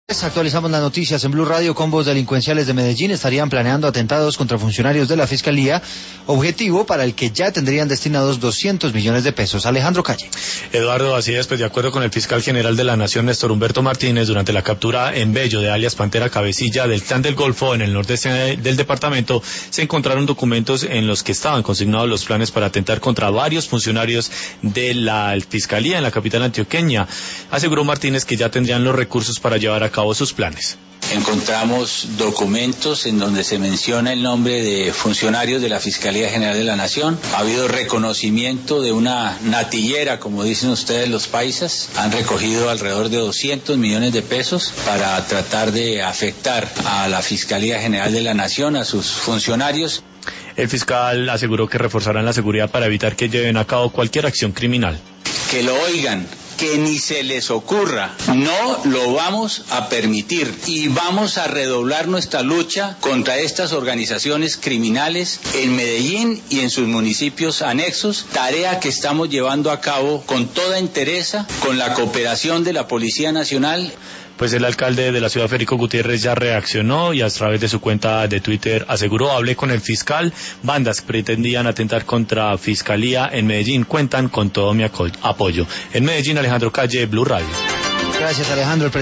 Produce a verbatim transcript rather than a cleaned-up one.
Actualizamos las noticias en Blue Radio. Combos delincuenciales de Medellín estarían planeando atentados contra funcionarios de la Fiscalía, objetivo para el que ya tendrían destinados doscientos millones de pesos. Alejandro Calle. Eduardo, así es, pues de acuerdo con el fiscal general de la Nación, Néstor Humberto Martínez, durante la captura en Bello de alias Pantera Cabecilla del Clan del Golfo en el nordeste del departamento, se encontraron documentos en los que estaban consignados los planes para atentar contra varios funcionarios de la Fiscalía en la capital antioqueña. Aseguró Martínez que ya tendrían los recursos para llevar a cabo sus planes. Encontramos documentos en donde se menciona el nombre de funcionarios de la Fiscalía General de la Nación. Ha habido reconocimiento de una natillera, como dicen ustedes los paisas. Han recogido alrededor de doscientos millones de pesos para tratar de afectar a la Fiscalía General de la Nación, a sus funcionarios. El fiscal aseguró que reforzarán la seguridad para evitar que lleven a cabo cualquier acción criminal. Que lo oigan, que ni se les ocurra, no lo vamos a permitir y vamos a redoblar nuestra lucha contra estas organizaciones criminales en Medellín y en sus municipios anexos, tarea que estamos llevando a cabo con toda entereza, con la cooperación de la Policía Nacional. Pues el alcalde de la ciudad, Federico Gutiérrez, ya reaccionó y a través de su cuenta de Twitter aseguró: hablé con el fiscal, bandas que pretendían atentar contra Fiscalía en Medellín cuentan con todo mi apoyo. En Medellín, Alejandro Calle, Blue Radio. Gracias, Alejandro. El